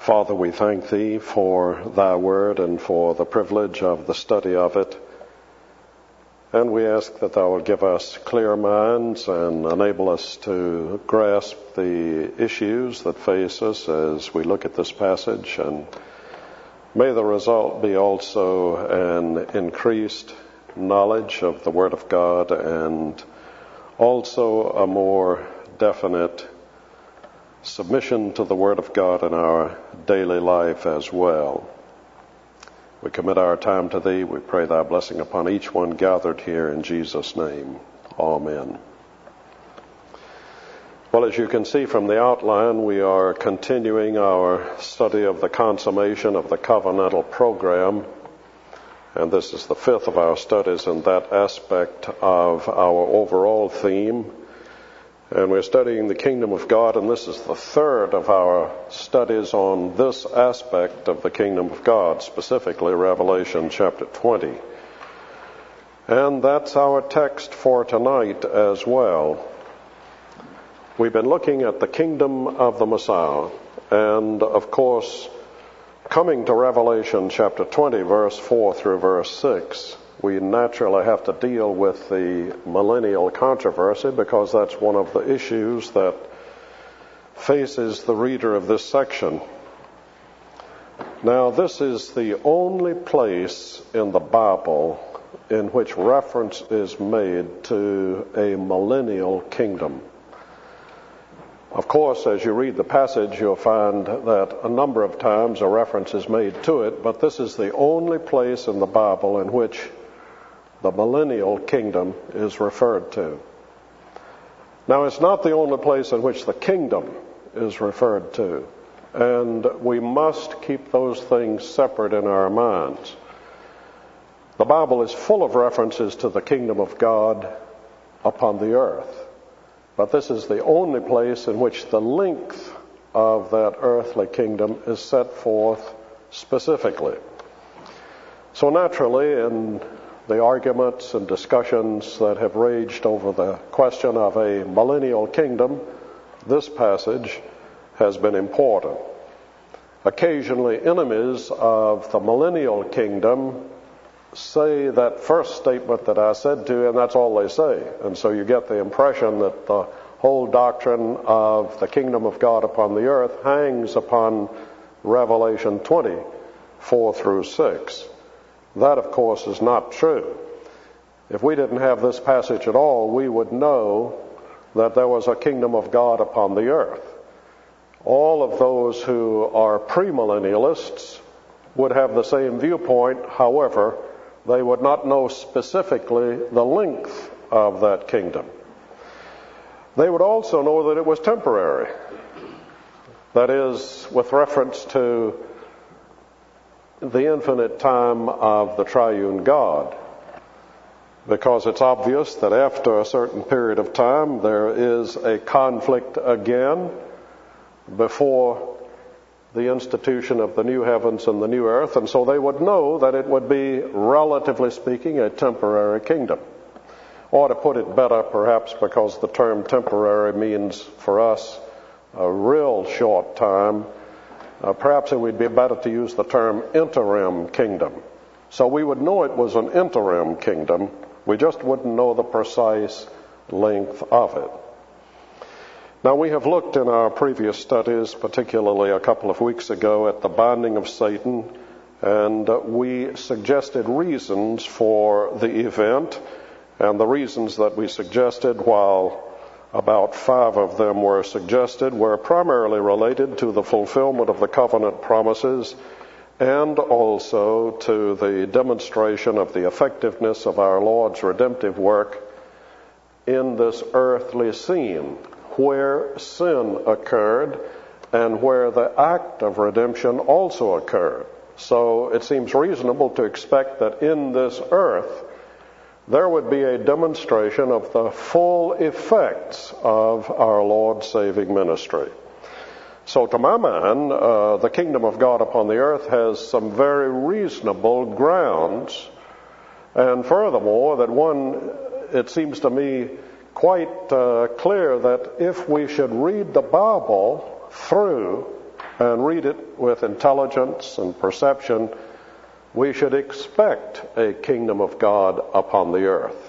Father, we thank Thee for Thy Word and for the privilege of the study of it. And we ask that Thou will give us clear minds and enable us to grasp the issues that face us as we look at this passage. And may the result be also an increased knowledge of the Word of God and also a more definite submission to the Word of God in our daily life as well. We commit our time to Thee. We pray Thy blessing upon each one gathered here in Jesus' name. Amen. Well, as you can see from the outline, we are continuing our study of the consummation of the covenantal program. And this is the fifth of our studies in that aspect of our overall theme. And we're studying the kingdom of God, and this is the third of our studies on this aspect of the kingdom of God, specifically Revelation chapter 20. And that's our text for tonight as well. We've been looking at the kingdom of the Messiah, and of course, coming to Revelation chapter 20, verse 4 through verse 6, we naturally have to deal with the millennial controversy because that's one of the issues that faces the reader of this section. Now, this is the only place in the Bible in which reference is made to a millennial kingdom. Of course, as you read the passage, you'll find that a number of times a reference is made to it, but this is the only place in the Bible in which the millennial kingdom is referred to. Now, it's not the only place in which the kingdom is referred to, and we must keep those things separate in our minds. The Bible is full of references to the kingdom of God upon the earth, but this is the only place in which the length of that earthly kingdom is set forth specifically. So naturally, in the arguments and discussions that have raged over the question of a millennial kingdom, this passage has been important. Occasionally, enemies of the millennial kingdom say that first statement that I said to you, and that's all they say. And so you get the impression that the whole doctrine of the kingdom of God upon the earth hangs upon Revelation 20, 4 through 6. That, of course, is not true. If we didn't have this passage at all, we would know that there was a kingdom of God upon the earth. All of those who are premillennialists would have the same viewpoint. However, they would not know specifically the length of that kingdom. They would also know that it was temporary. That is, with reference to the infinite time of the triune God, because it's obvious that after a certain period of time there is a conflict again before the institution of the new heavens and the new earth, and so they would know that it would be, relatively speaking, a temporary kingdom. Or to put it better, perhaps because the term temporary means for us a real short time, perhaps it would be better to use the term interim kingdom. So we would know it was an interim kingdom. We just wouldn't know the precise length of it. Now, we have looked in our previous studies, particularly a couple of weeks ago, at the binding of Satan, and we suggested reasons for the event, and the reasons that we suggested, while about 5 of them were suggested, were primarily related to the fulfillment of the covenant promises and also to the demonstration of the effectiveness of our Lord's redemptive work in this earthly scene where sin occurred and where the act of redemption also occurred. So it seems reasonable to expect that in this earth there would be a demonstration of the full effects of our Lord's saving ministry. So to my mind, the kingdom of God upon the earth has some very reasonable grounds. And furthermore, it seems to me quite clear that if we should read the Bible through and read it with intelligence and perception, we should expect a kingdom of God upon the earth.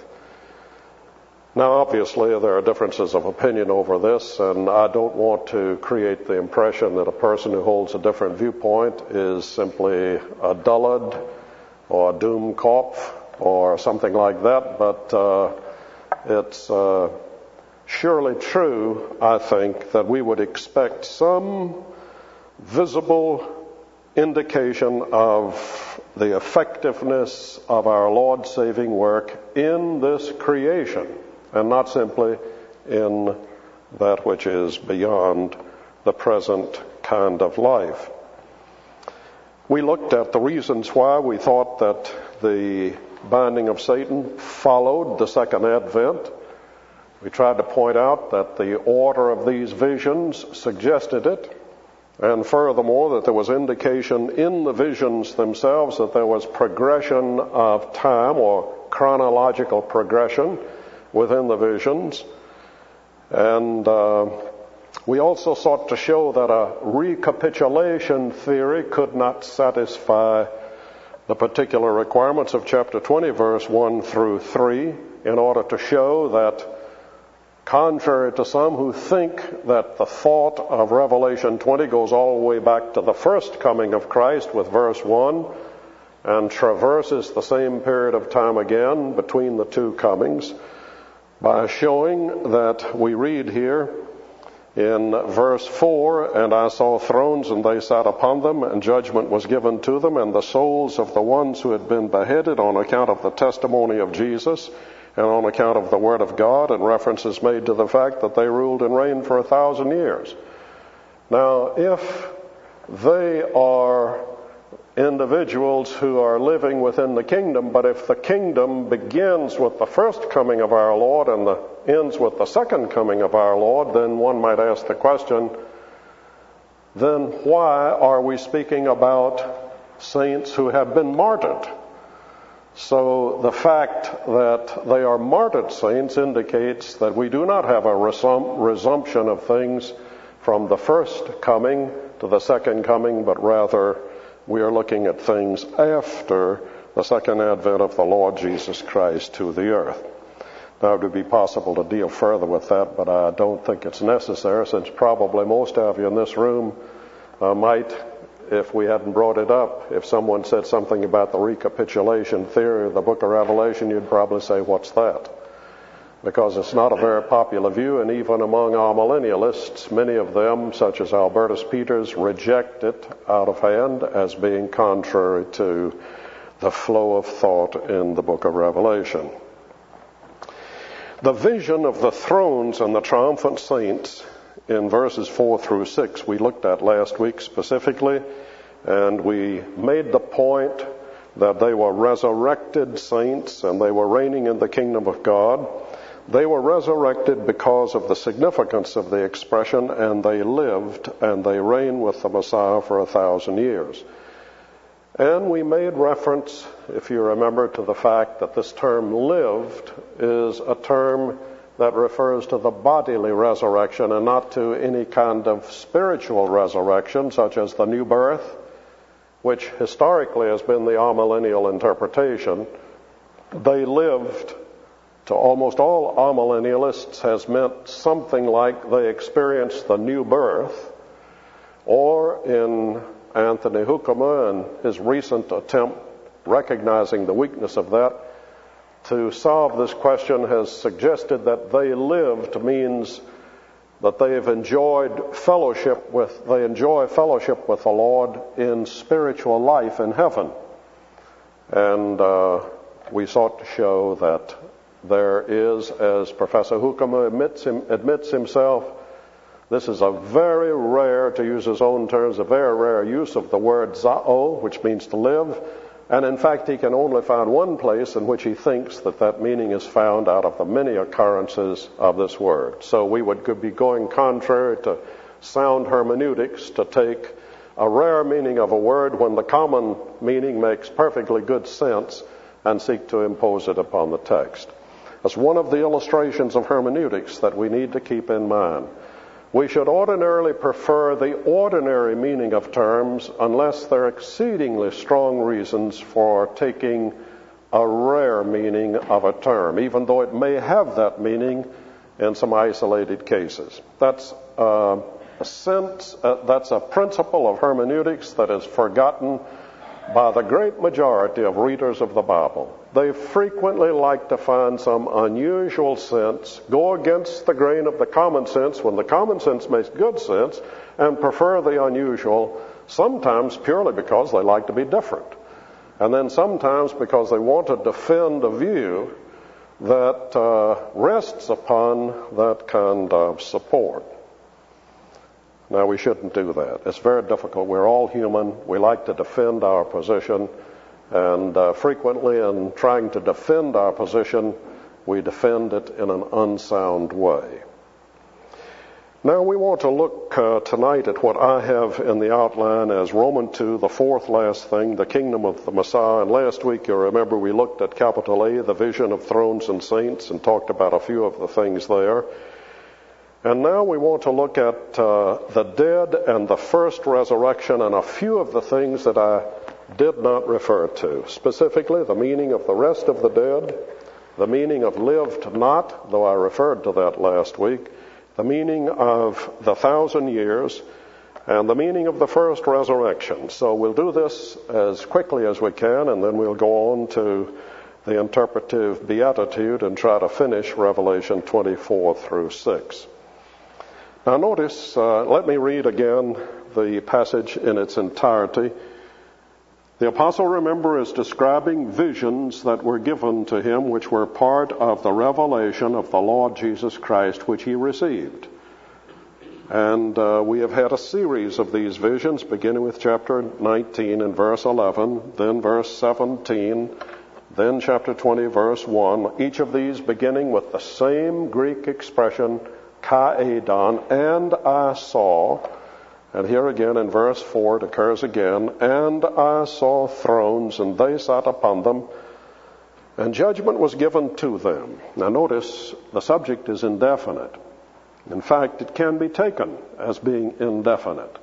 Now, obviously, there are differences of opinion over this, and I don't want to create the impression that a person who holds a different viewpoint is simply a dullard or a Doomkopf or something like that, but it's surely true, I think, that we would expect some visible indication of the effectiveness of our Lord's saving work in this creation, and not simply in that which is beyond the present kind of life. We looked at the reasons why we thought that the binding of Satan followed the second advent. We tried to point out that the order of these visions suggested it, and furthermore that there was indication in the visions themselves that there was progression of time or chronological progression within the visions. And we also sought to show that a recapitulation theory could not satisfy the particular requirements of chapter 20, verse 1 through 3, in order to show that, contrary to some who think that the thought of Revelation 20 goes all the way back to the first coming of Christ with verse 1 and traverses the same period of time again between the two comings, by showing that we read here in verse 4, "And I saw thrones, and they sat upon them, and judgment was given to them, and the souls of the ones who had been beheaded on account of the testimony of Jesus and on account of the Word of God," and references made to the fact that they ruled and reigned for 1,000 years. Now, if they are individuals who are living within the kingdom, but if the kingdom begins with the first coming of our Lord and ends with the second coming of our Lord, then one might ask the question, then why are we speaking about saints who have been martyred? So the fact that they are martyred saints indicates that we do not have a resumption of things from the first coming to the second coming, but rather we are looking at things after the second advent of the Lord Jesus Christ to the earth. Now, it would be possible to deal further with that, but I don't think it's necessary, since probably most of you in this room might, if we hadn't brought it up, if someone said something about the recapitulation theory of the book of Revelation, you'd probably say, "What's that?" Because it's not a very popular view, and even among our millennialists, many of them, such as Albertus Peters, reject it out of hand as being contrary to the flow of thought in the book of Revelation. The vision of the thrones and the triumphant saints in verses 4 through 6 we looked at last week specifically, and we made the point that they were resurrected saints and they were reigning in the kingdom of God. They were resurrected because of the significance of the expression, and they lived and they reigned with the Messiah for 1,000 years. And we made reference, if you remember, to the fact that this term lived is a term that refers to the bodily resurrection and not to any kind of spiritual resurrection, such as the new birth, which historically has been the amillennial interpretation. They lived, to almost all amillennialists, has meant something like they experienced the new birth, or in Anthony Hoekema and his recent attempt, recognizing the weakness of that, to solve this question, has suggested that they lived means that they enjoy fellowship with the Lord in spiritual life in heaven. And we sought to show that there is, as Professor Hoekema admits himself, this is a very rare, to use his own terms, a very rare use of the word zao, which means to live. And in fact, he can only find one place in which he thinks that that meaning is found out of the many occurrences of this word. So we could be going contrary to sound hermeneutics to take a rare meaning of a word when the common meaning makes perfectly good sense and seek to impose it upon the text. That's one of the illustrations of hermeneutics that we need to keep in mind. We should ordinarily prefer the ordinary meaning of terms unless there are exceedingly strong reasons for taking a rare meaning of a term, even though it may have that meaning in some isolated cases. That's a principle of hermeneutics that is forgotten by the great majority of readers of the Bible. They frequently like to find some unusual sense, go against the grain of the common sense when the common sense makes good sense, and prefer the unusual, sometimes purely because they like to be different, and then sometimes because they want to defend a view that rests upon that kind of support. Now, we shouldn't do that. It's very difficult. We're all human. We like to defend our position, and frequently in trying to defend our position, we defend it in an unsound way. Now, we want to look tonight at what I have in the outline as Roman 2, the fourth last thing, the kingdom of the Messiah. And last week, you'll remember, we looked at capital A, the vision of thrones and saints, and talked about a few of the things there. And now we want to look at the dead and the first resurrection and a few of the things that I did not refer to. Specifically, the meaning of the rest of the dead, the meaning of lived not, though I referred to that last week, the meaning of the 1,000 years, and the meaning of the first resurrection. So we'll do this as quickly as we can, and then we'll go on to the interpretive beatitude and try to finish Revelation 24 through 6. Now notice, let me read again the passage in its entirety. The apostle, remember, is describing visions that were given to him, which were part of the revelation of the Lord Jesus Christ, which he received. And we have had a series of these visions, beginning with chapter 19 and verse 11, then verse 17, then chapter 20, verse 1, each of these beginning with the same Greek expression, kaedon, and I saw. And here again in verse 4 it occurs again, and I saw thrones, and they sat upon them, and judgment was given to them. Now notice the subject is indefinite. In fact, it can be taken as being indefinite.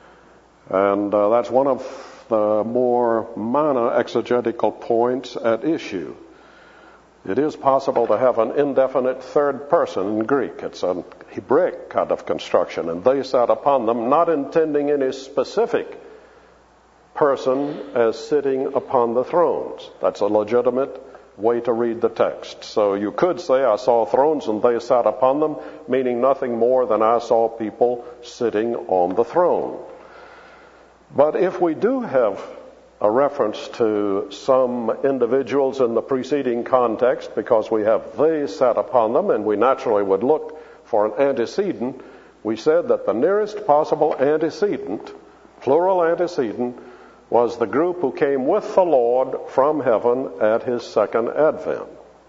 And that's one of the more minor exegetical points at issue. It is possible to have an indefinite third person in Greek. It's a Hebraic kind of construction. And they sat upon them, not intending any specific person as sitting upon the thrones. That's a legitimate way to read the text. So you could say, I saw thrones and they sat upon them, meaning nothing more than I saw people sitting on the throne. But if we do have a reference to some individuals in the preceding context, because we have they sat upon them, and we naturally would look for an antecedent, we said that the nearest possible antecedent, plural antecedent, was the group who came with the Lord from heaven at his second advent.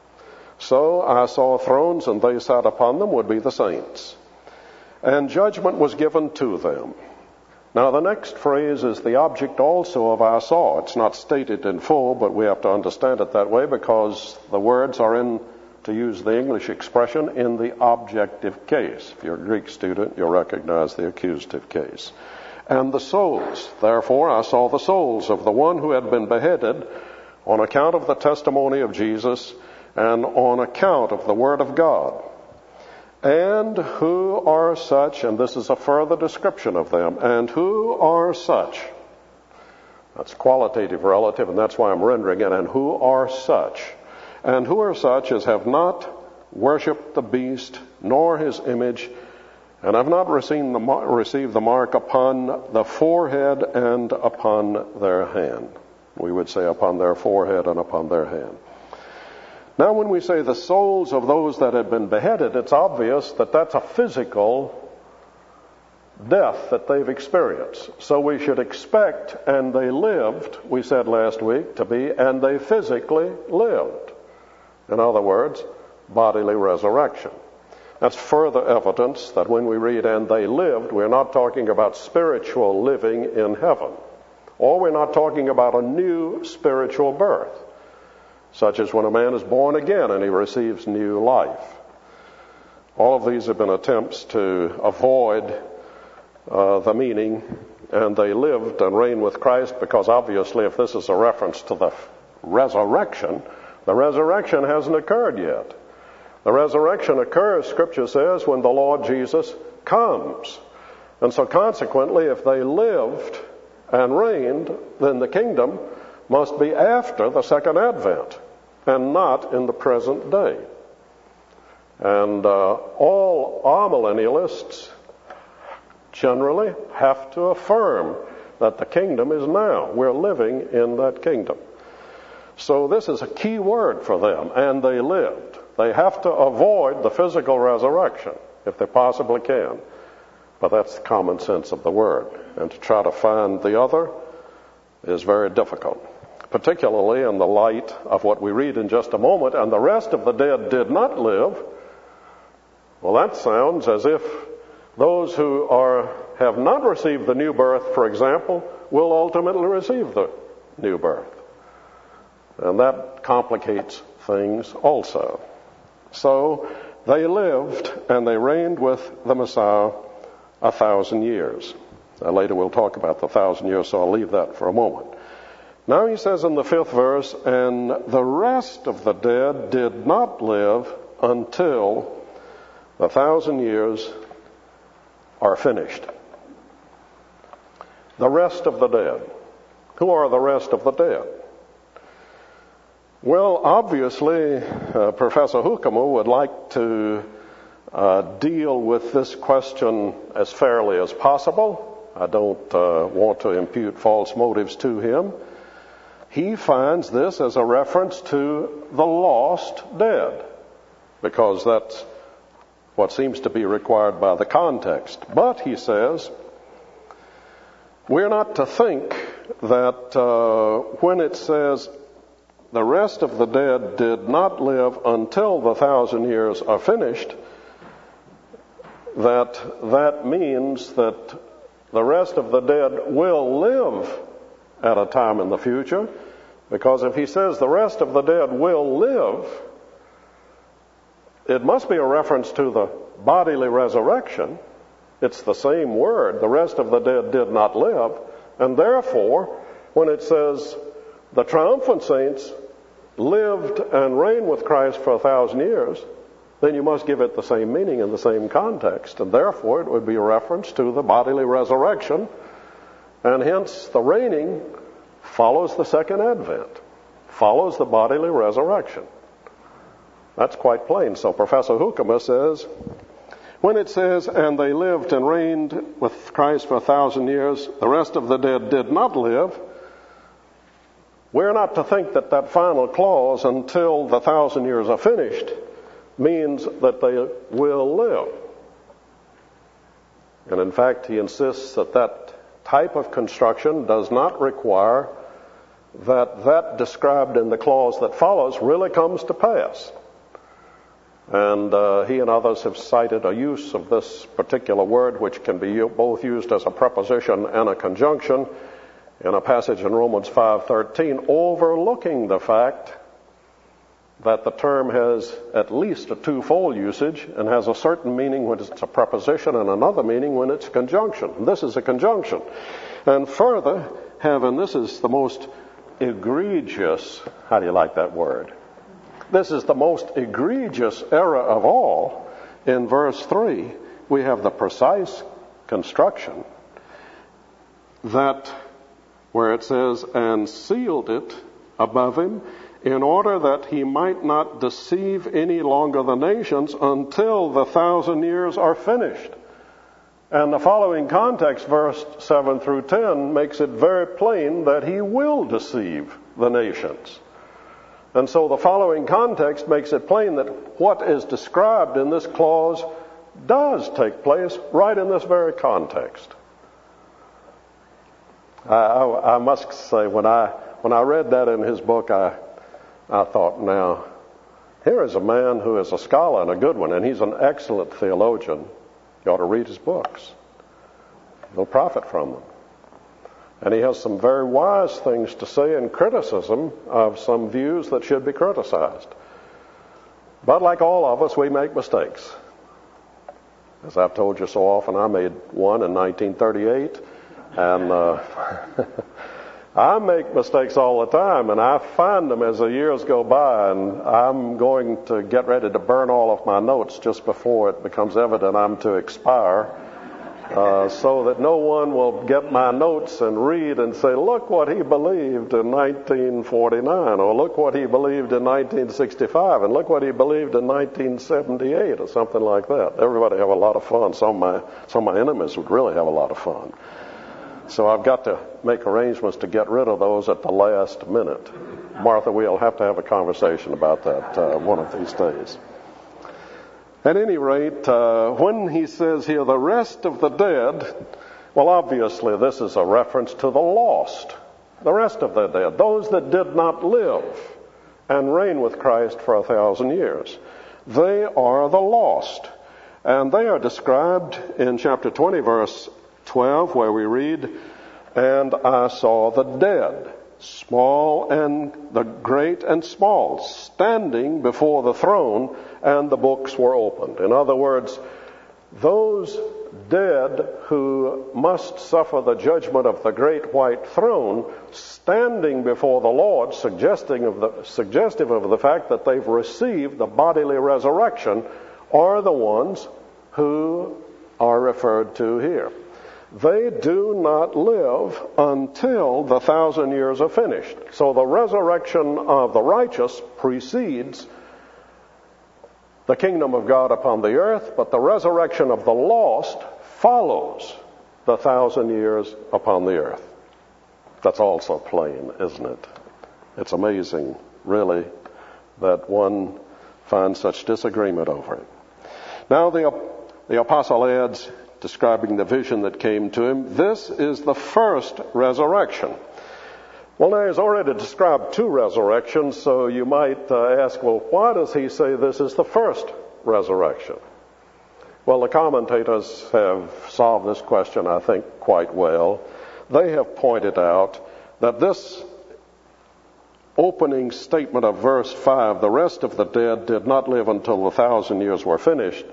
So I saw thrones and they sat upon them would be the saints. And judgment was given to them. Now the next phrase is the object also of I saw. It's not stated in full, but we have to understand it that way because the words are in, to use the English expression, in the objective case. If you're a Greek student, you'll recognize the accusative case. And the souls, therefore I saw the souls of the one who had been beheaded on account of the testimony of Jesus and on account of the word of God. And who are such, and this is a further description of them, and who are such, that's qualitative relative, and that's why I'm rendering it, and who are such as have not worshipped the beast, nor his image, and have not received the mark upon the forehead and upon their hand. We would say upon their forehead and upon their hand. Now, when we say the souls of those that had been beheaded, it's obvious that that's a physical death that they've experienced. So we should expect, and they lived, we said last week, to be, and they physically lived. In other words, bodily resurrection. That's further evidence that when we read, and they lived, we're not talking about spiritual living in heaven. Or we're not talking about a new spiritual birth, such as when a man is born again and he receives new life. All of these have been attempts to avoid the meaning, and they lived and reigned with Christ, because obviously if this is a reference to the resurrection hasn't occurred yet. The resurrection occurs, Scripture says, when the Lord Jesus comes. And so consequently, if they lived and reigned, then the kingdom must be after the second advent and not in the present day. And all amillennialists generally have to affirm that the kingdom is now. We're living in that kingdom. So this is a key word for them, and they lived. They have to avoid the physical resurrection if they possibly can. But that's the common sense of the word. And to try to find the other is very difficult, particularly in the light of what we read in just a moment. And the rest of the dead did not live. Well, that sounds as if those who have not received the new birth, for example, will ultimately receive the new birth. And that complicates things also. So they lived and they reigned with the Messiah 1,000 years. Later we'll talk about the 1,000 years, so I'll leave that for a moment. Now he says in the 5th verse, and the rest of the dead did not live until the 1,000 years are finished. The rest of the dead. Who are the rest of the dead? Well, obviously, Professor Hukamu would like to deal with this question as fairly as possible. I don't want to impute false motives to him. He finds this as a reference to the lost dead, because that's what seems to be required by the context. But, he says, we're not to think that when it says the rest of the dead did not live until the 1,000 years are finished, that means that the rest of the dead will live at a time in the future. Because if he says the rest of the dead will live, it must be a reference to the bodily resurrection. It's the same word. The rest of the dead did not live. And therefore, when it says the triumphant saints lived and reigned with Christ for 1,000 years, then you must give it the same meaning in the same context. And therefore, it would be a reference to the bodily resurrection. And hence, the reigning follows the second advent, follows the bodily resurrection. That's quite plain. So Professor Hukamu says, when it says, and they lived and reigned with Christ for 1,000 years, the rest of the dead did not live, we're not to think that that final clause, until the 1,000 years are finished, means that they will live. And in fact, he insists that that type of construction does not require that described in the clause that follows really comes to pass. And he and others have cited a use of this particular word, which can be both used as a preposition and a conjunction, in a passage in Romans 5:13, overlooking the fact that the term has at least a twofold usage and has a certain meaning when it's a preposition and another meaning when it's a conjunction. This is a conjunction. And further, and this is the most egregious, how do you like that word? This is the most egregious error of all. In verse 3, we have the precise construction that where it says, and sealed it above him, in order that he might not deceive any longer the nations until the 1,000 years are finished. And the following context, verse 7 through 10, makes it very plain that he will deceive the nations. And so the following context makes it plain that what is described in this clause does take place right in this very context. I must say, when I read that in his book, I thought, now, here is a man who is a scholar and a good one, and he's an excellent theologian. You ought to read his books. You'll profit from them. And he has some very wise things to say in criticism of some views that should be criticized. But like all of us, we make mistakes. As I've told you so often, I made one in 1938, and I make mistakes all the time, and I find them as the years go by, and I'm going to get ready to burn all of my notes just before it becomes evident I'm to expire, so that no one will get my notes and read and say, look what he believed in 1949, or look what he believed in 1965, and look what he believed in 1978, or something like that. Everybody have a lot of fun. Some of my enemies would really have a lot of fun. So I've got to make arrangements to get rid of those at the last minute. Martha, we'll have to have a conversation about that one of these days. At any rate, when he says here, the rest of the dead, well, obviously this is a reference to the lost. The rest of the dead, those that did not live and reign with Christ for 1,000 years. They are the lost. And they are described in chapter 20, verse 12, where we read, and I saw the dead, small and the great and small, standing before the throne, and the books were opened. In other words, those dead who must suffer the judgment of the great white throne, standing before the Lord, suggestive of the fact that they've received the bodily resurrection, are the ones who are referred to here. They do not live until the 1,000 years are finished. So the resurrection of the righteous precedes the kingdom of God upon the earth, but the resurrection of the lost follows the 1,000 years upon the earth. That's also plain, isn't it? It's amazing, really, that one finds such disagreement over it. Now the apostle adds, describing the vision that came to him, this is the first resurrection. Well, now he's already described two resurrections, so you might ask, well, why does he say this is the first resurrection? Well, the commentators have solved this question, I think, quite well. They have pointed out that this opening statement of verse 5, the rest of the dead did not live until the 1,000 years were finished,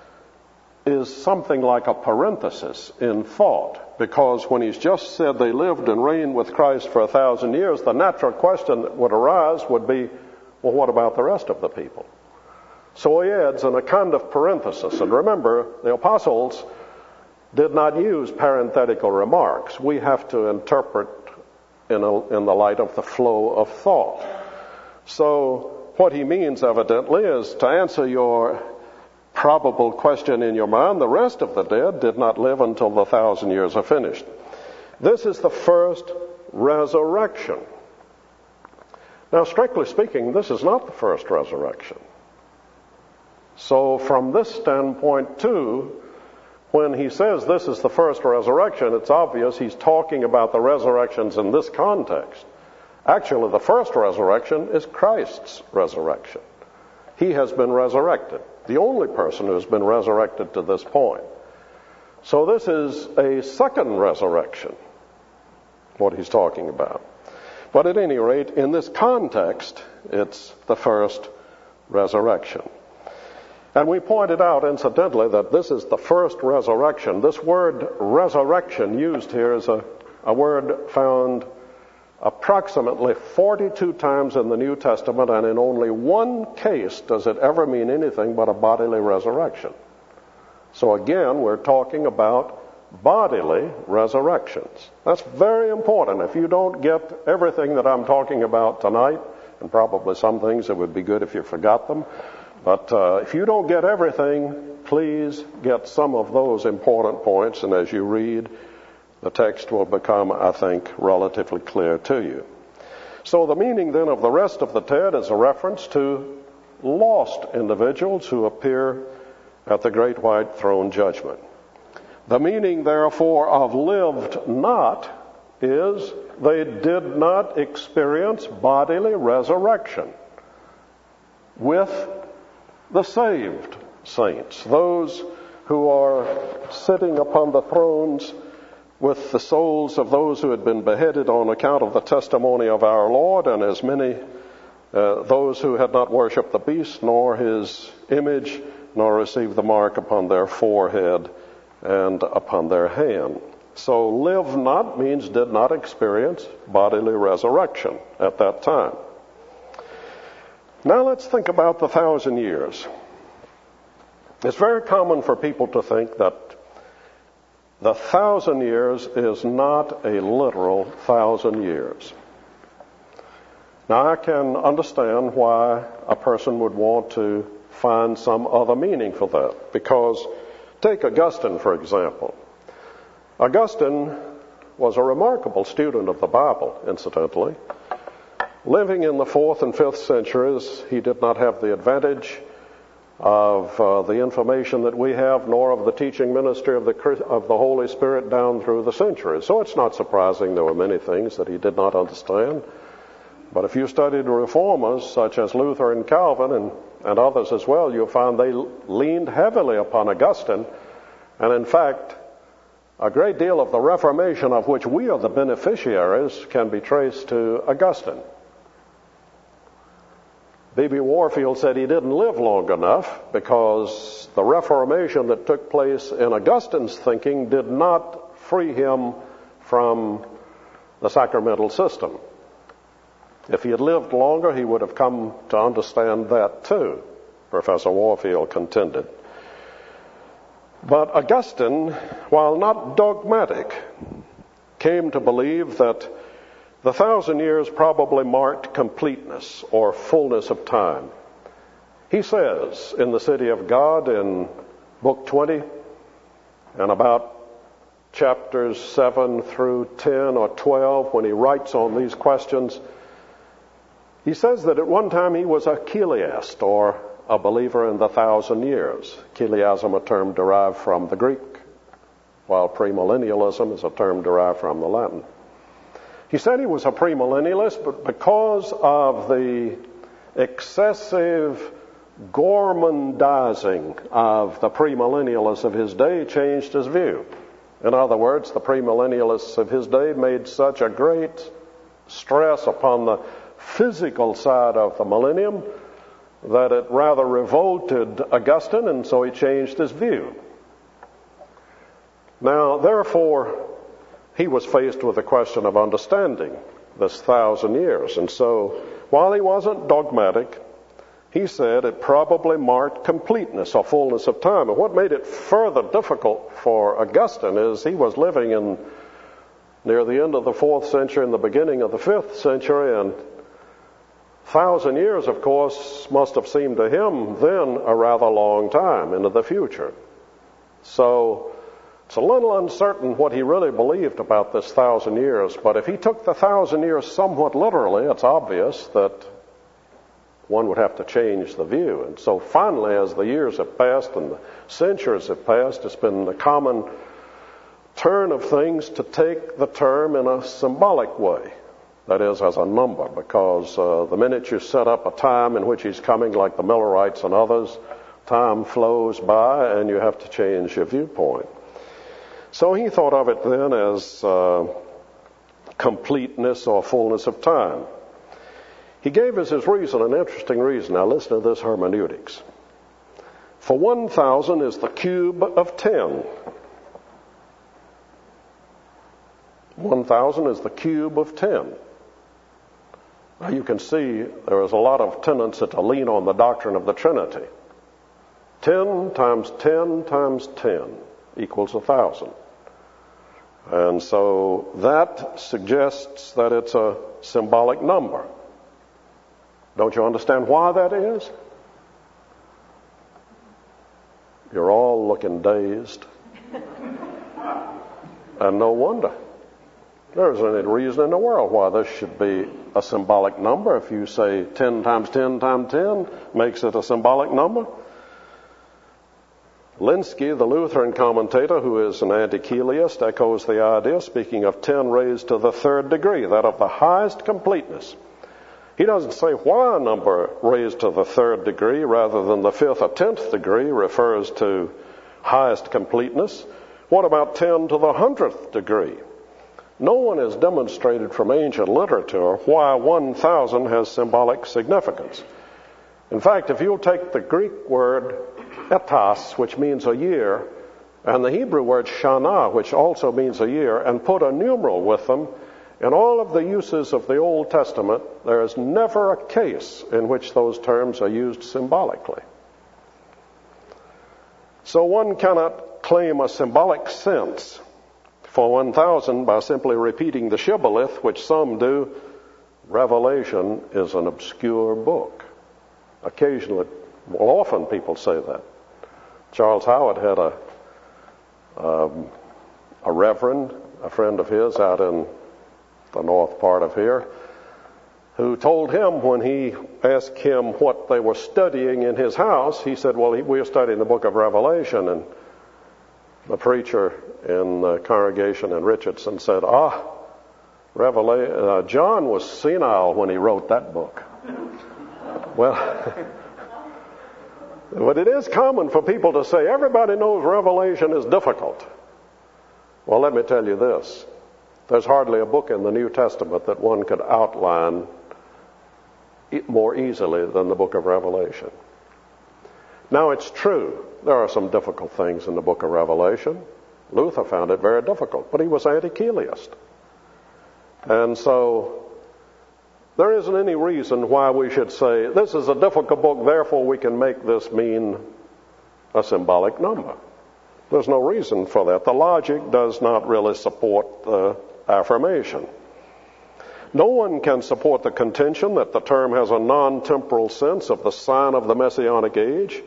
is something like a parenthesis in thought, because when he's just said they lived and reigned with Christ for 1,000 years, the natural question that would arise would be, well, what about the rest of the people? So he adds in a kind of parenthesis. And remember, the apostles did not use parenthetical remarks. We have to interpret in the light of the flow of thought. So what he means, evidently, is to answer your probable question in your mind, the rest of the dead did not live until the 1,000 years are finished. This is the first resurrection. Now, strictly speaking, this is not the first resurrection. So from this standpoint, too, when he says this is the first resurrection, it's obvious he's talking about the resurrections in this context. Actually, the first resurrection is Christ's resurrection. He has been resurrected, the only person who has been resurrected to this point. So this is a second resurrection, what he's talking about. But at any rate, in this context, it's the first resurrection. And we pointed out, incidentally, that this is the first resurrection. This word resurrection used here is a word found approximately 42 times in the New Testament, and in only one case does it ever mean anything but a bodily resurrection. So again, we're talking about bodily resurrections. That's very important. If you don't get everything that I'm talking about tonight, and probably some things it would be good if you forgot them, but if you don't get everything, please get some of those important points, and as you read, the text will become, I think, relatively clear to you. So the meaning then of the rest of the dead is a reference to lost individuals who appear at the great white throne judgment. The meaning, therefore, of lived not is they did not experience bodily resurrection with the saved saints, those who are sitting upon the thrones with the souls of those who had been beheaded on account of the testimony of our Lord, and as many those who had not worshipped the beast nor his image nor receive the mark upon their forehead and upon their hand. So live not means did not experience bodily resurrection at that time. Now let's think about the 1,000 years. It's very common for people to think that the 1,000 years is not a literal 1,000 years. Now I can understand why a person would want to find some other meaning for that, because take Augustine, for example. Augustine was a remarkable student of the Bible, incidentally. Living in the 4th and 5th centuries, he did not have the advantage of the information that we have, nor of the teaching ministry of the Holy Spirit down through the centuries. So it's not surprising there were many things that he did not understand. But if you studied reformers such as Luther and Calvin and others as well, you'll find they leaned heavily upon Augustine. And in fact, a great deal of the Reformation of which we are the beneficiaries can be traced to Augustine. B.B. Warfield said he didn't live long enough because the Reformation that took place in Augustine's thinking did not free him from the sacramental system. If he had lived longer, he would have come to understand that too, Professor Warfield contended. But Augustine, while not dogmatic, came to believe that the 1,000 years probably marked completeness or fullness of time. He says in the City of God in Book 20 and about chapters 7 through 10 or 12, when he writes on these questions, he says that at one time he was a chiliast, or a believer in the 1,000 years. Chiliasm, a term derived from the Greek, while premillennialism is a term derived from the Latin. He said he was a premillennialist, but because of the excessive gormandizing of the premillennialists of his day, changed his view. In other words, the premillennialists of his day made such a great stress upon the physical side of the millennium that it rather revolted Augustine, and so he changed his view. Now, therefore, he was faced with the question of understanding this 1,000 years. And so, while he wasn't dogmatic, he said it probably marked completeness or fullness of time. And what made it further difficult for Augustine is he was living in near the end of the 4th century and the beginning of the 5th century, and 1,000 years, of course, must have seemed to him then a rather long time into the future. So it's a little uncertain what he really believed about this 1,000 years, but if he took the 1,000 years somewhat literally, it's obvious that one would have to change the view. And so finally, as the years have passed and the centuries have passed, it's been the common turn of things to take the term in a symbolic way. That is, as a number, because the minute you set up a time in which he's coming, like the Millerites and others, time flows by and you have to change your viewpoint. So he thought of it then as completeness or fullness of time. He gave as his reason an interesting reason. Now listen to this hermeneutics. For 1,000 is the cube of 10. 1,000 is the cube of 10. Now you can see there is a lot of tendency to lean on the doctrine of the Trinity. 10 times 10 times 10 equals 1,000. And so that suggests that it's a symbolic number. Don't you understand why that is? You're all looking dazed. And no wonder. There isn't any reason in the world why this should be a symbolic number. If you say 10 times 10 times 10 makes it a symbolic number. Linsky, the Lutheran commentator, who is an anti-Chiliast, echoes the idea, speaking of 10 raised to the 3rd degree, that of the highest completeness. He doesn't say why a number raised to the 3rd degree rather than the 5th or 10th degree refers to highest completeness. What about 10 to the 100th degree? No one has demonstrated from ancient literature why 1,000 has symbolic significance. In fact, if you'll take the Greek word etas, which means a year, and the Hebrew word shana, which also means a year, and put a numeral with them, in all of the uses of the Old Testament, there is never a case in which those terms are used symbolically. So one cannot claim a symbolic sense for 1,000 by simply repeating the shibboleth, which some do. Revelation is an obscure book. Occasionally, often people say that. Charles Howard had a reverend, a friend of his out in the north part of here, who told him when he asked him what they were studying in his house, he said, well, we are studying the book of Revelation. And the preacher in the congregation in Richardson said, John was senile when he wrote that book. Well, but it is common for people to say, everybody knows Revelation is difficult. Well, let me tell you this. There's hardly a book in the New Testament that one could outline more easily than the book of Revelation. Now, it's true, there are some difficult things in the book of Revelation. Luther found it very difficult, but he was anti-Cheleist. And so there isn't any reason why we should say, this is a difficult book, therefore we can make this mean a symbolic number. There's no reason for that. The logic does not really support the affirmation. No one can support the contention that the term has a non-temporal sense of the sign of the Messianic age.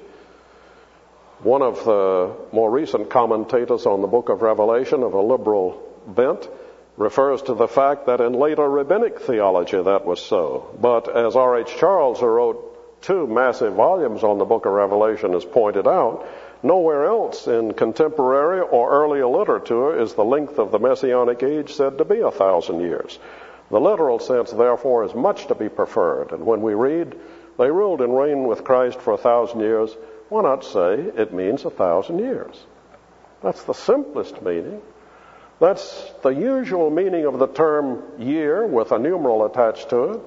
One of the more recent commentators on the book of Revelation, of a liberal bent, refers to the fact that in later rabbinic theology that was so. But as R.H. Charles, who wrote 2 massive volumes on the book of Revelation, has pointed out, nowhere else in contemporary or earlier literature is the length of the Messianic age said to be 1,000 years. The literal sense, therefore, is much to be preferred. And when we read, they ruled and reigned with Christ for 1,000 years, why not say it means 1,000 years? That's the simplest meaning. That's the usual meaning of the term year with a numeral attached to it.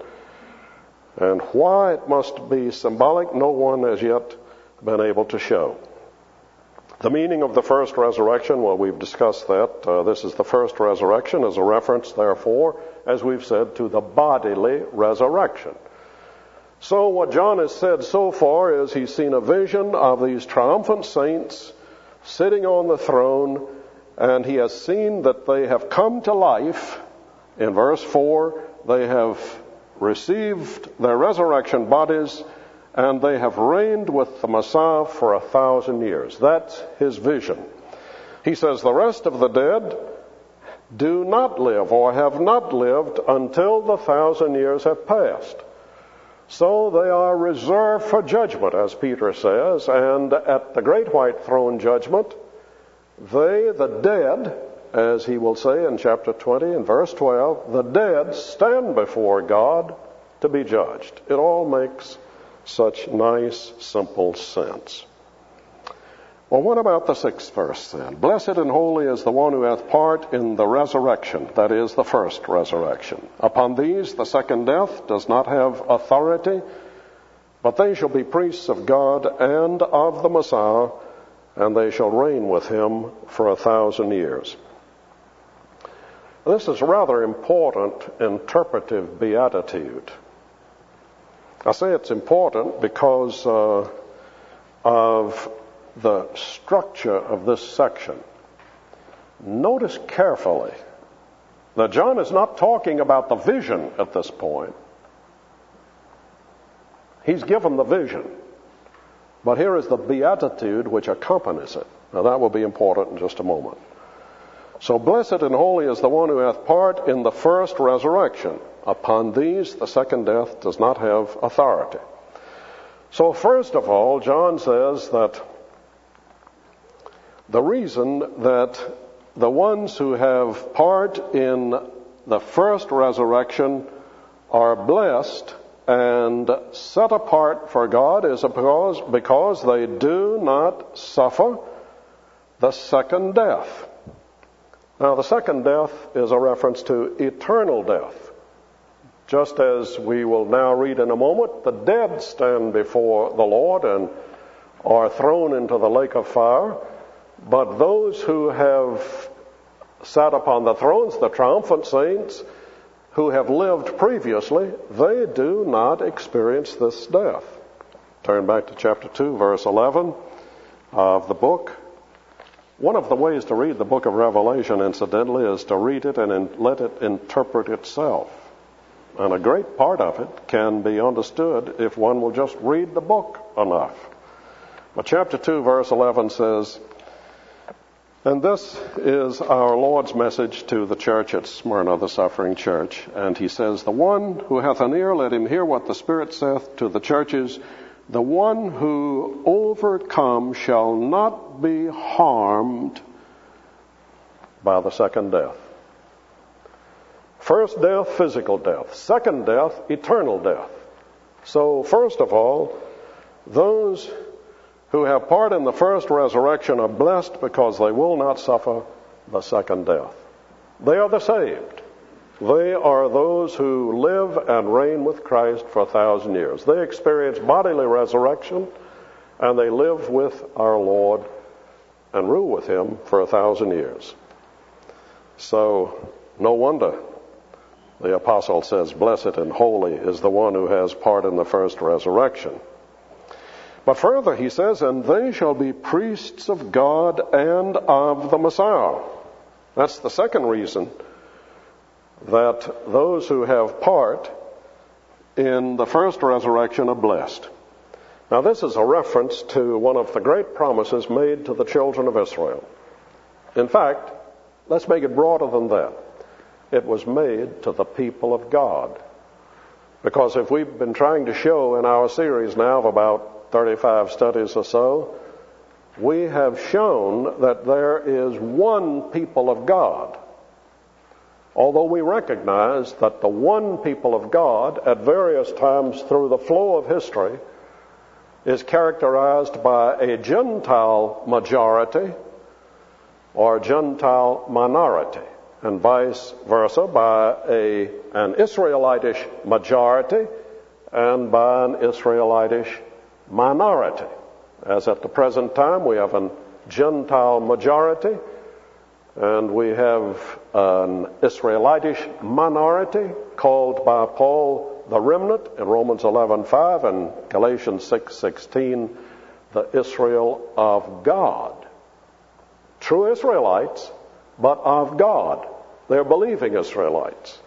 And why it must be symbolic, no one has yet been able to show. The meaning of the first resurrection, well, we've discussed that. This is the first resurrection as a reference, therefore, as we've said, to the bodily resurrection. So what John has said so far is he's seen a vision of these triumphant saints sitting on the throne, and he has seen that they have come to life. In verse 4, they have received their resurrection bodies, and they have reigned with the Messiah for 1,000 years. That's his vision. He says the rest of the dead do not live or have not lived until the 1,000 years have passed. So they are reserved for judgment, as Peter says, and at the great white throne judgment, they, the dead, as he will say in chapter 20 and verse 12, the dead stand before God to be judged. It all makes such nice, simple sense. Well, what about the 6th verse then? Blessed and holy is the one who hath part in the resurrection, that is, the first resurrection. Upon these the second death does not have authority, but they shall be priests of God and of the Messiah, and they shall reign with him for 1,000 years. This is a rather important interpretive beatitude. I say it's important because of the structure of this section. Notice carefully that John is not talking about the vision at this point. He's given the vision. But here is the beatitude which accompanies it. Now that will be important in just a moment. So blessed and holy is the one who hath part in the first resurrection. Upon these the second death does not have authority. So first of all, John says that the reason that the ones who have part in the first resurrection are blessed and set apart for God is because they do not suffer the second death. Now, the second death is a reference to eternal death. Just as we will now read in a moment, the dead stand before the Lord, and are thrown into the lake of fire, but those who have sat upon the thrones, the triumphant saints who have lived previously, they do not experience this death. Turn back to chapter 2, verse 11 of the book. One of the ways to read the book of Revelation, incidentally, is to read it and let it interpret itself. And a great part of it can be understood if one will just read the book enough. But chapter 2, verse 11 says, and this is our Lord's message to the church at Smyrna, the suffering church. And he says, the one who hath an ear, let him hear what the Spirit saith to the churches. The one who overcomes shall not be harmed by the second death. First death, physical death. Second death, eternal death. So first of all, those who have part in the first resurrection are blessed because they will not suffer the second death. They are the saved. They are those who live and reign with Christ for 1,000 years. They experience bodily resurrection, and they live with our Lord and rule with Him for 1,000 years. So, no wonder the apostle says, blessed and holy is the one who has part in the first resurrection. But further, he says, and they shall be priests of God and of the Messiah. That's the second reason that those who have part in the first resurrection are blessed. Now, this is a reference to one of the great promises made to the children of Israel. In fact, let's make it broader than that. It was made to the people of God. Because if we've been trying to show in our series now of about 35 studies or so, we have shown that there is one people of God. Although we recognize that the one people of God at various times through the flow of history is characterized by a Gentile majority or Gentile minority, and vice versa, by an Israelitish majority and by an Israelitish minority. As at the present time, we have a Gentile majority and we have an Israelitish minority called by Paul the remnant in Romans 11:5 and Galatians 6:16, the Israel of God. True Israelites, but of God. They're believing Israelites.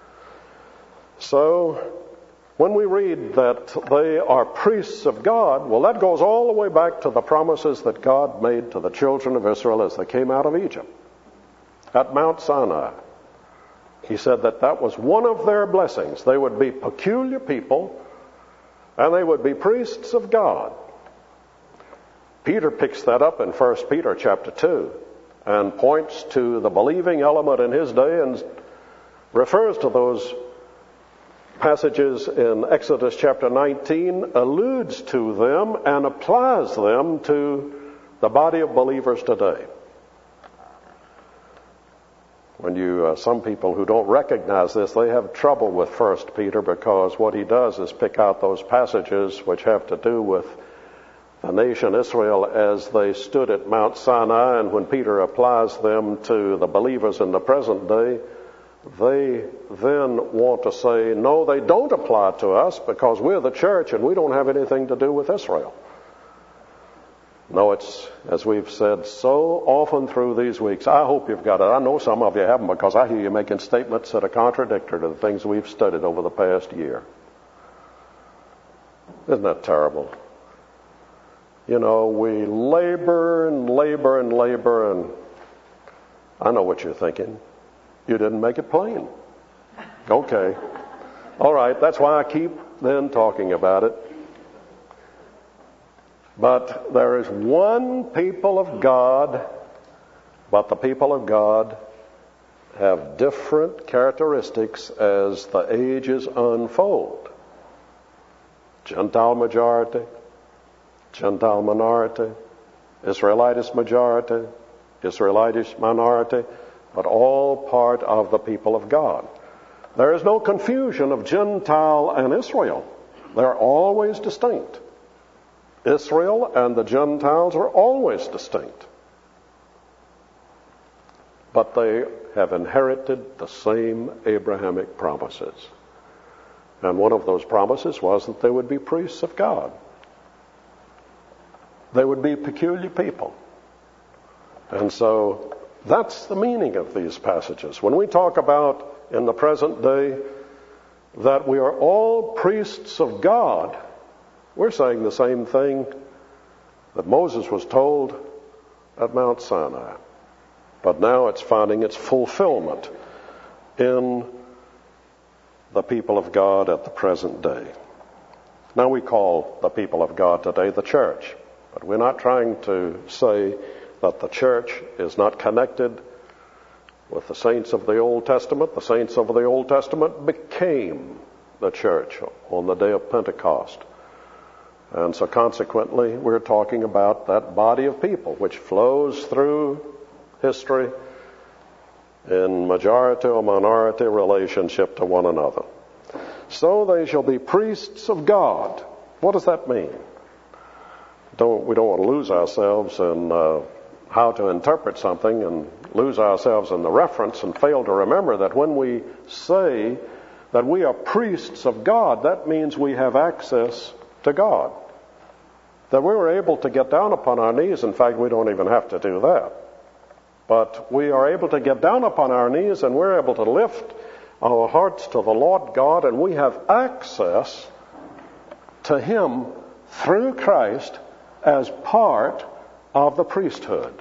So, when we read that they are priests of God, well, that goes all the way back to the promises that God made to the children of Israel as they came out of Egypt. At Mount Sinai, he said that that was one of their blessings. They would be peculiar people, and they would be priests of God. Peter picks that up in 1 Peter chapter 2 and points to the believing element in his day and refers to those passages in Exodus chapter 19, alludes to them and applies them to the body of believers today. When some people who don't recognize this, they have trouble with 1 Peter because what he does is pick out those passages which have to do with the nation Israel as they stood at Mount Sinai, and when Peter applies them to the believers in the present day, they then want to say, no, they don't apply to us because we're the church and we don't have anything to do with Israel. No, it's, as we've said so often through these weeks, I hope you've got it. I know some of you haven't because I hear you making statements that are contradictory to the things we've studied over the past year. Isn't that terrible? You know, we labor and labor and labor, and I know what you're thinking. You didn't make it plain. Okay. All right, that's why I keep then talking about it. But there is one people of God, but the people of God have different characteristics as the ages unfold. Gentile majority, Gentile minority, Israelitish majority, Israelitish minority, but all part of the people of God. There is no confusion of Gentile and Israel. They're always distinct. Israel and the Gentiles are always distinct. But they have inherited the same Abrahamic promises. And one of those promises was that they would be priests of God. They would be peculiar people. And so that's the meaning of these passages. When we talk about in the present day that we are all priests of God, we're saying the same thing that Moses was told at Mount Sinai. But now it's finding its fulfillment in the people of God at the present day. Now we call the people of God today the church, but we're not trying to say that the church is not connected with the saints of the Old Testament. The saints of the Old Testament became the church on the day of Pentecost. And so consequently, we're talking about that body of people which flows through history in majority or minority relationship to one another. So they shall be priests of God. What does that mean? We don't want to lose ourselves in how to interpret something and lose ourselves in the reference and fail to remember that when we say that we are priests of God, that means we have access to God. That we were able to get down upon our knees. In fact, we don't even have to do that. But we are able to get down upon our knees and we're able to lift our hearts to the Lord God, and we have access to Him through Christ as part of the priesthood.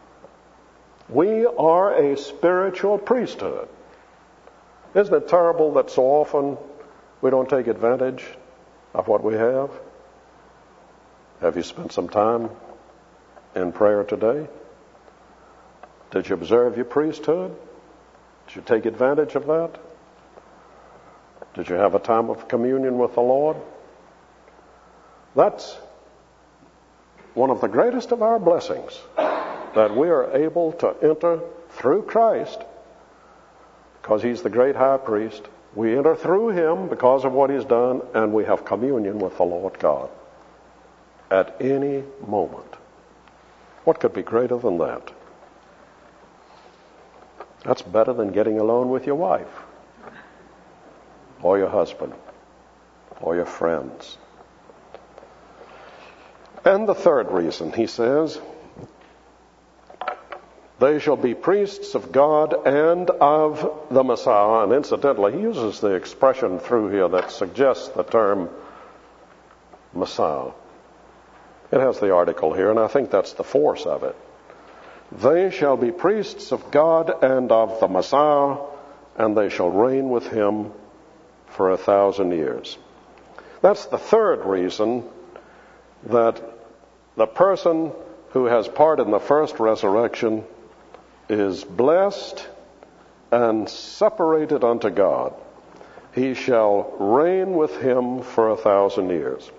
We are a spiritual priesthood. Isn't it terrible that so often we don't take advantage of what we have? Have you spent some time in prayer today? Did you observe your priesthood? Did you take advantage of that? Did you have a time of communion with the Lord? That's one of the greatest of our blessings, that we are able to enter through Christ, because He's the great high priest. We enter through Him because of what He's done, and we have communion with the Lord God at any moment. What could be greater than that? That's better than getting alone with your wife, or your husband, or your friends. And the third reason, he says, they shall be priests of God and of the Messiah. And incidentally, he uses the expression through here that suggests the term Messiah. It has the article here, and I think that's the force of it. They shall be priests of God and of the Messiah, and they shall reign with Him for 1,000 years. That's the third reason that the person who has part in the first resurrection is blessed and separated unto God. He shall reign with Him for 1,000 years.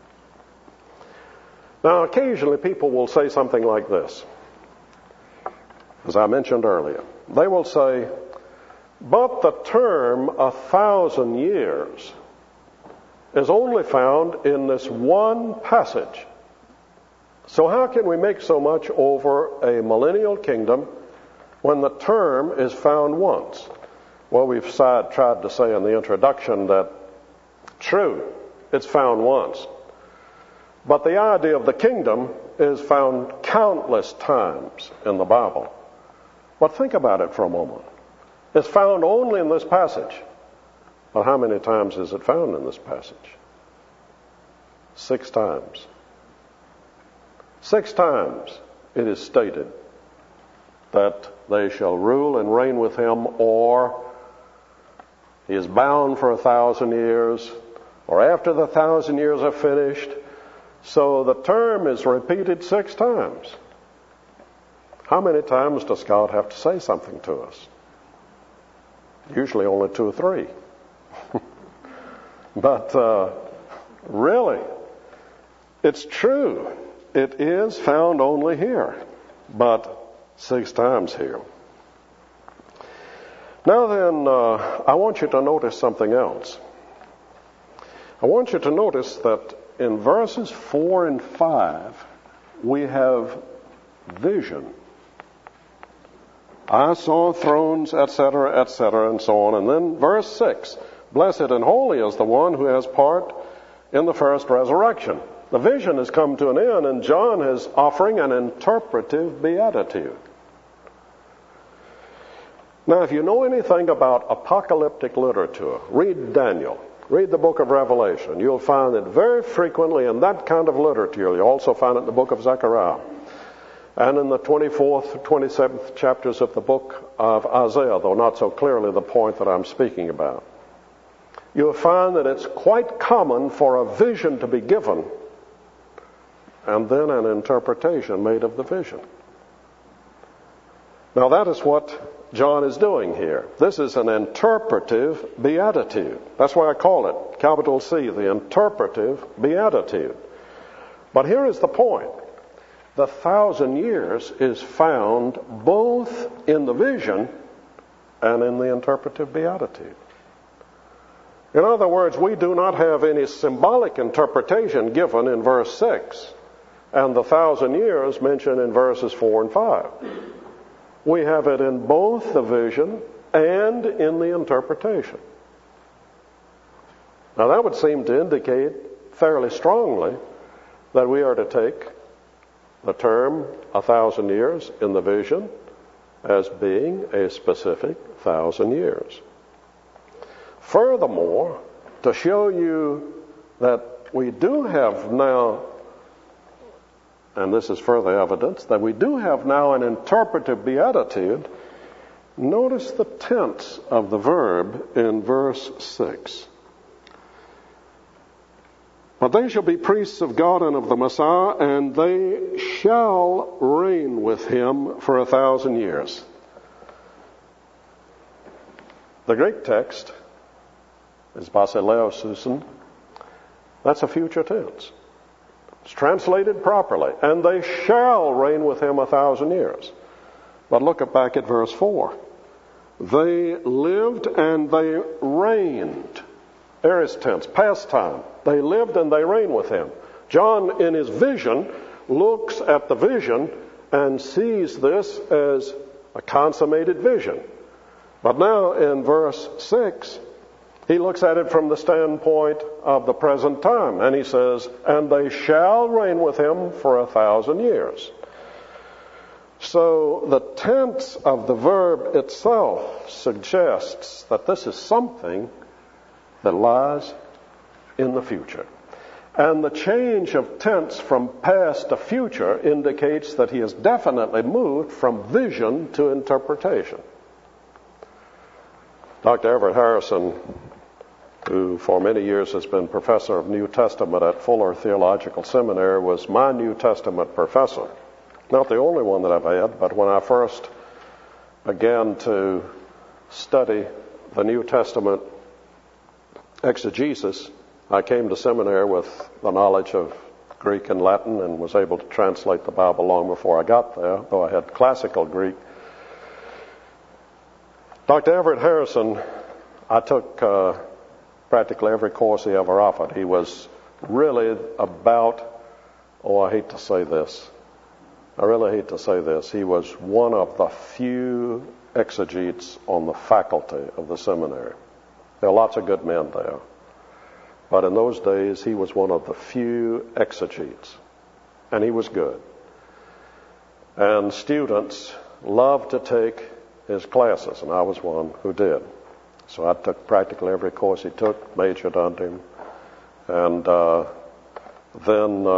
Now, occasionally people will say something like this. As I mentioned earlier, they will say, but the term 1,000 years is only found in this one passage. So how can we make so much over a millennial kingdom when the term is found once? Well, we've tried to say in the introduction that, true, it's found once. But the idea of the kingdom is found countless times in the Bible. But think about it for a moment. It's found only in this passage. Well, how many times is it found in this passage? 6 times. 6 times it is stated that they shall rule and reign with Him, or He is bound for 1,000 years, or after the 1,000 years are finished. So the term is repeated 6 times. How many times does God have to say something to us? Usually only 2 or 3. But really, it's true. It is found only here, but 6 times here. Now then, I want you to notice something else. I want you to notice that in verses 4 and 5, we have vision. I saw thrones, etc., etc., and so on. And then verse 6, blessed and holy is the one who has part in the first resurrection. The vision has come to an end, and John is offering an interpretive beatitude. Now, if you know anything about apocalyptic literature, read Daniel, read the book of Revelation. You'll find that very frequently in that kind of literature, you'll also find it in the book of Zechariah, and in the 24th, 27th chapters of the book of Isaiah, though not so clearly the point that I'm speaking about. You'll find that it's quite common for a vision to be given and then an interpretation made of the vision. Now that is what John is doing here. This is an interpretive beatitude. That's why I call it, capital C, the interpretive beatitude. But here is the point. The 1,000 years is found both in the vision and in the interpretive beatitude. In other words, we do not have any symbolic interpretation given in verse 6 and the 1,000 years mentioned in verses 4 and 5. We have it in both the vision and in the interpretation. Now that would seem to indicate fairly strongly that we are to take the term 1,000 years in the vision as being a specific 1,000 years. Furthermore, to show you that we do have now, and this is further evidence, that we do have now an interpretive beatitude, notice the tense of the verb in verse 6. But they shall be priests of God and of the Messiah, and they shall reign with him for 1,000 years. The Greek text is basileoususin. That's a future tense. It's translated properly. And they shall reign with him 1,000 years. But look back at verse 4. They lived and they reigned. There is tense, past time. They lived and they reigned with him. John, in his vision, looks at the vision and sees this as a consummated vision. But now in verse 6, he looks at it from the standpoint of the present time. And he says, and they shall reign with him for 1,000 years. So the tense of the verb itself suggests that this is something that lies in the future. And the change of tense from past to future indicates that he has definitely moved from vision to interpretation. Dr. Everett Harrison, who for many years has been professor of New Testament at Fuller Theological Seminary, was my New Testament professor. Not the only one that I've had, but when I first began to study the New Testament exegesis, I came to seminary with the knowledge of Greek and Latin and was able to translate the Bible long before I got there, though I had classical Greek. Dr. Everett Harrison, I took practically every course he ever offered. He was really about, I hate to say this. I really hate to say this. He was one of the few exegetes on the faculty of the seminary. There are lots of good men there. But in those days, he was one of the few exegetes. And he was good. And students loved to take his classes, and I was one who did. So I took practically every course he took, majored under him. And then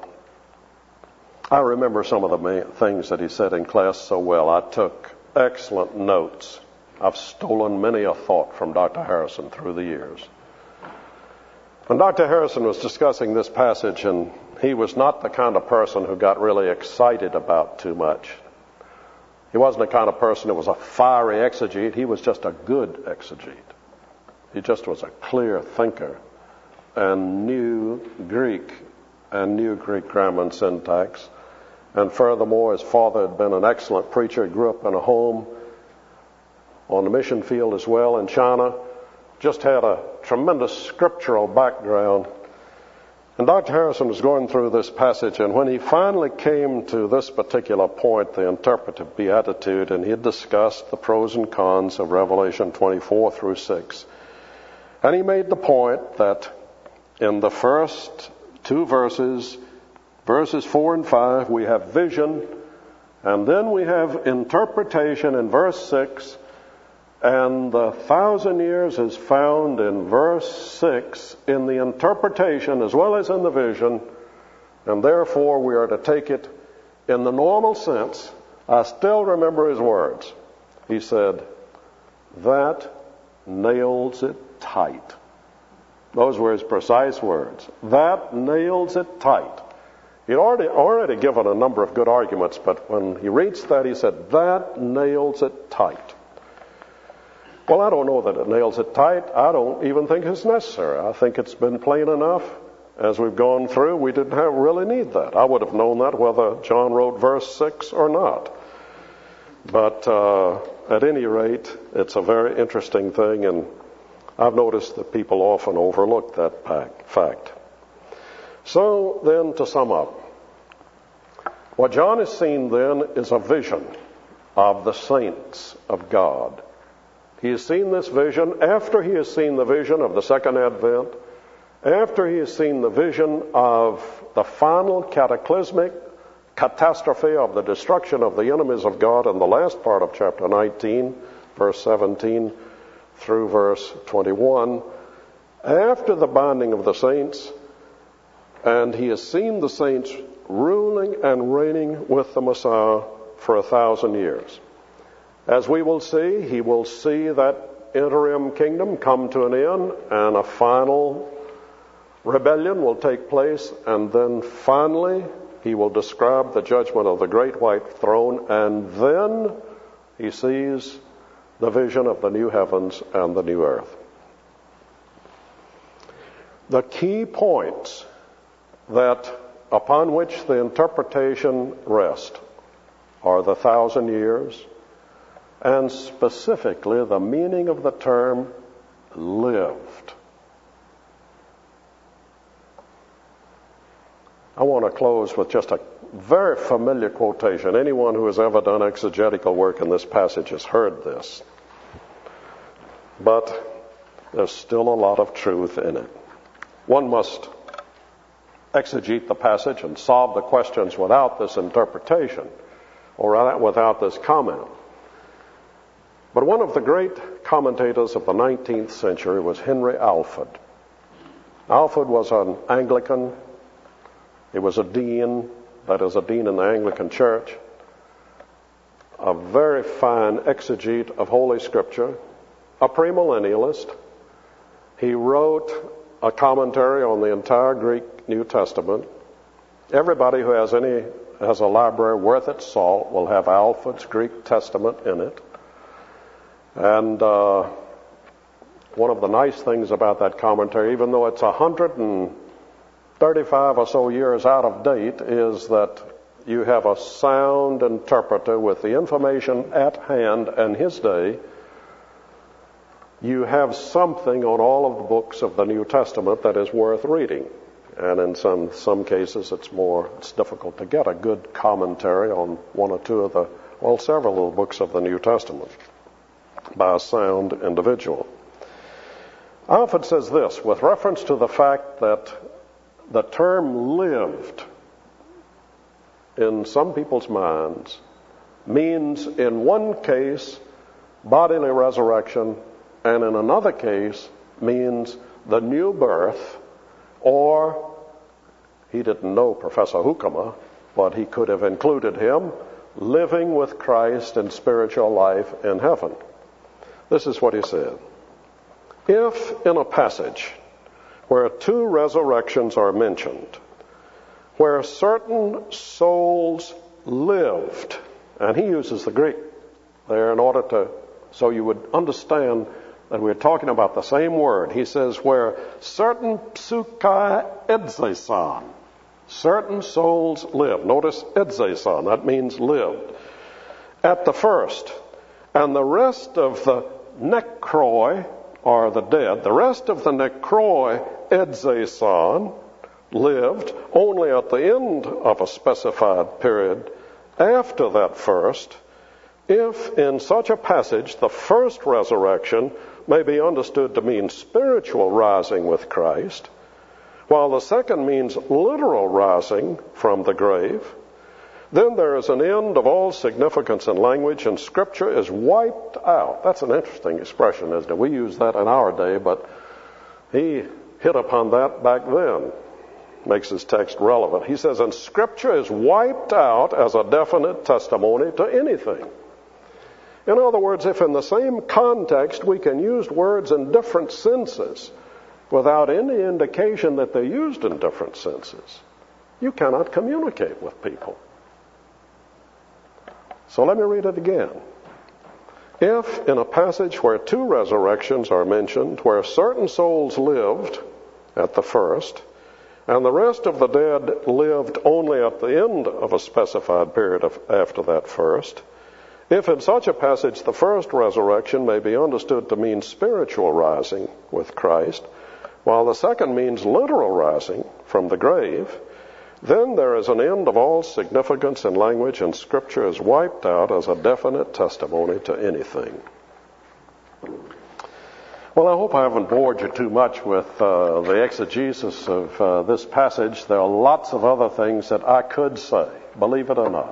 I remember some of the main things that he said in class so well. I took excellent notes. I've stolen many a thought from Dr. Harrison through the years. When Dr. Harrison was discussing this passage, and he was not the kind of person who got really excited about too much. He wasn't the kind of person who was a fiery exegete. He was just a good exegete. He just was a clear thinker and knew Greek and knew Greek grammar and syntax. And furthermore, his father had been an excellent preacher. He grew up in a home on the mission field as well in China. Just had a tremendous scriptural background. And Dr. Harrison was going through this passage, and when he finally came to this particular point, the interpretive beatitude, and he had discussed the pros and cons of Revelation 24 through 6, and he made the point that in the first two verses, verses 4 and 5, we have vision, and then we have interpretation in verse 6, and the 1,000 years is found in verse 6 in the interpretation as well as in the vision, and therefore we are to take it in the normal sense. I still remember his words. He said, "That nails it tight." Those were his precise words. That nails it tight. He'd already given a number of good arguments, but when he reached that, he said, "That nails it tight." Well, I don't know that it nails it tight. I don't even think it's necessary. I think it's been plain enough. As we've gone through, we didn't really need that. I would have known that whether John wrote verse 6 or not. But at any rate, it's a very interesting thing, and I've noticed that people often overlook that fact. So then, to sum up, what John has seen then is a vision of the saints of God. He has seen this vision after he has seen the vision of the second advent, after he has seen the vision of the final cataclysmic catastrophe of the destruction of the enemies of God in the last part of chapter 19, verse 17 through verse 21, after the binding of the saints, and he has seen the saints ruling and reigning with the Messiah for 1,000 years. As we will see, he will see that interim kingdom come to an end, and a final rebellion will take place, and then finally he will describe the judgment of the great white throne, and then he sees the vision of the new heavens and the new earth. The key points that upon which the interpretation rests are the 1,000 years, and specifically the meaning of the term lived. I want to close with just a very familiar quotation. Anyone who has ever done exegetical work in this passage has heard this. But there's still a lot of truth in it. One must exegete the passage and solve the questions without this interpretation or without this comment. But one of the great commentators of the 19th century was Henry Alford. Alford was an Anglican. He was a dean, that is, a dean in the Anglican Church, a very fine exegete of Holy Scripture, a premillennialist. He wrote a commentary on the entire Greek New Testament. Everybody who has a library worth its salt will have Alford's Greek Testament in it. And one of the nice things about that commentary, even though it's 135 or so years out of date, is that you have a sound interpreter with the information at hand in his day. You have something on all of the books of the New Testament that is worth reading. And in some cases it's difficult to get a good commentary on one or two of several of the books of the New Testament by a sound individual. Alford says this, with reference to the fact that the term lived in some people's minds means in one case bodily resurrection, and in another case means the new birth, or he didn't know Professor Hoekema, but he could have included him, living with Christ in spiritual life in heaven. This is what he said. If in a passage where two resurrections are mentioned, where certain souls lived, and he uses the Greek there in order so you would understand that we're talking about the same word. He says, where certain psukai edzesan, certain souls lived. Notice edzesan, that means lived. At the first, and the rest of the necroi, or the dead, the rest of the necroi edzesan, lived only at the end of a specified period after that first, if in such a passage the first resurrection may be understood to mean spiritual rising with Christ, while the second means literal rising from the grave, then there is an end of all significance in language, and Scripture is wiped out. That's an interesting expression, isn't it? We use that in our day, but he hit upon that back then. Makes his text relevant. He says, and Scripture is wiped out as a definite testimony to anything. In other words, if in the same context we can use words in different senses without any indication that they're used in different senses, you cannot communicate with people. So let me read it again. If in a passage where two resurrections are mentioned, where certain souls lived at the first, and the rest of the dead lived only at the end of a specified period after that first, if in such a passage the first resurrection may be understood to mean spiritual rising with Christ, while the second means literal rising from the grave, then there is an end of all significance in language, and Scripture is wiped out as a definite testimony to anything. Well, I hope I haven't bored you too much with the exegesis of this passage. There are lots of other things that I could say, believe it or not.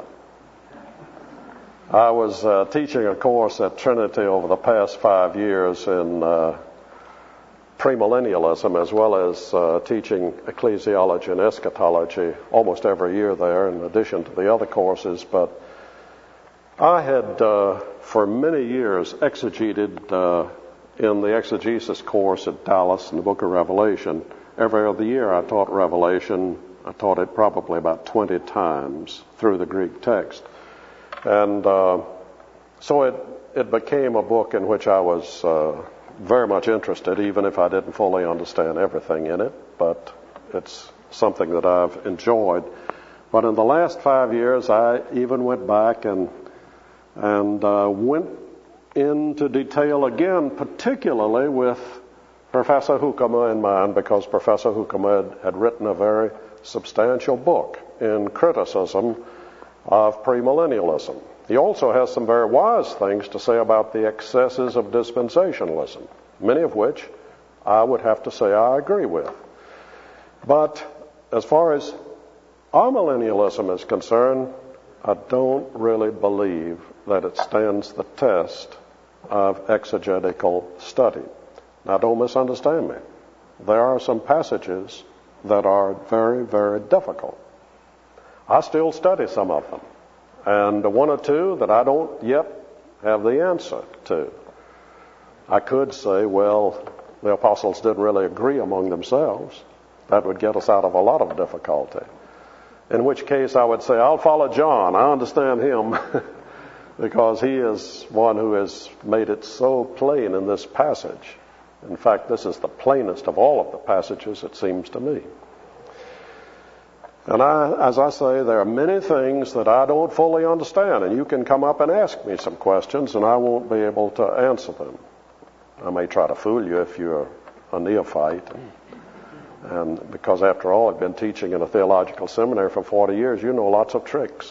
I was teaching a course at Trinity over the past 5 years in premillennialism, as well as teaching ecclesiology and eschatology almost every year there, in addition to the other courses. But I had, for many years, exegeted in the exegesis course at Dallas in the book of Revelation. Every other year I taught Revelation. I taught it probably about 20 times through the Greek text. And so it became a book in which I was very much interested, even if I didn't fully understand everything in it. But it's something that I've enjoyed. But in the last 5 years, I even went back and went into detail again, particularly with Professor Hoekema in mind, because Professor Hoekema had written a very substantial book in criticism of premillennialism. He also has some very wise things to say about the excesses of dispensationalism, many of which I would have to say I agree with. But as far as amillennialism is concerned, I don't really believe that it stands the test of exegetical study. Now, don't misunderstand me. There are some passages that are very, very difficult. I still study some of them, and one or two that I don't yet have the answer to. I could say, well, the apostles didn't really agree among themselves. That would get us out of a lot of difficulty. In which case I would say, I'll follow John. I understand him because he is one who has made it so plain in this passage. In fact, this is the plainest of all of the passages, it seems to me. And as I say, there are many things that I don't fully understand, and you can come up and ask me some questions, and I won't be able to answer them. I may try to fool you if you're a neophyte. And because, after all, I've been teaching in a theological seminary for 40 years, you know lots of tricks.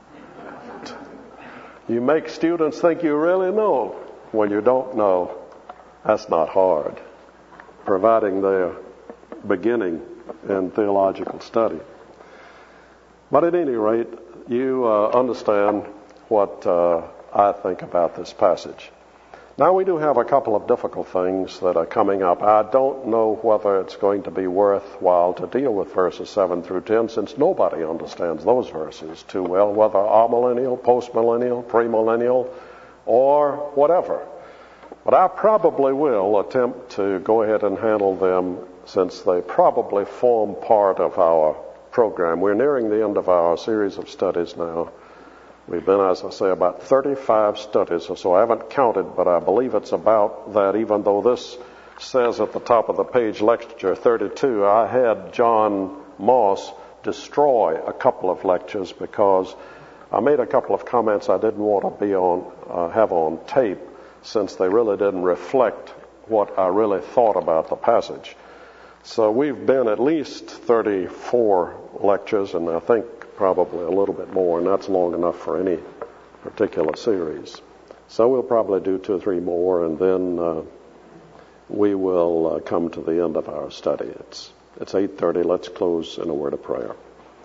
You make students think you really know when you don't know. That's not hard, providing they're beginning in theological study. But at any rate, you understand what I think about this passage. Now, we do have a couple of difficult things that are coming up. I don't know whether it's going to be worthwhile to deal with verses 7 through 10, since nobody understands those verses too well, whether amillennial, postmillennial, premillennial, or whatever. But I probably will attempt to go ahead and handle them, since they probably form part of our program. We're nearing the end of our series of studies now. We've been, as I say, about 35 studies or so. I haven't counted, but I believe it's about that, even though this says at the top of the page, lecture 32. I had John Moss destroy a couple of lectures because I made a couple of comments I didn't want to be have on tape, since they really didn't reflect what I really thought about the passage. So we've been at least 34 lectures, and I think probably a little bit more, and that's long enough for any particular series. So we'll probably do 2 or 3 more, and then we will come to the end of our study. It's 8:30. Let's close in a word of prayer.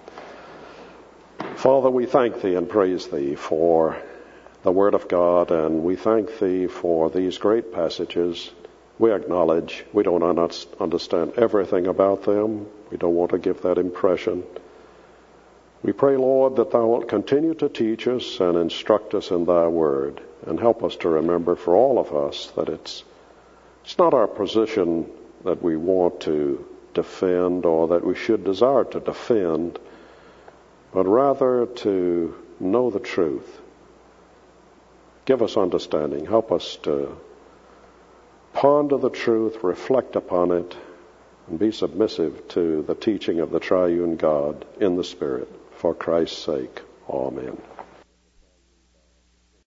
Father, we thank Thee and praise Thee for the Word of God, and we thank Thee for these great passages. We acknowledge we don't understand everything about them. We don't want to give that impression. We pray, Lord, that Thou wilt continue to teach us and instruct us in Thy Word, and help us to remember for all of us that it's not our position that we want to defend or that we should desire to defend, but rather to know the truth. Give us understanding. Help us to ponder the truth, reflect upon it, and be submissive to the teaching of the triune God in the Spirit. For Christ's sake, amen.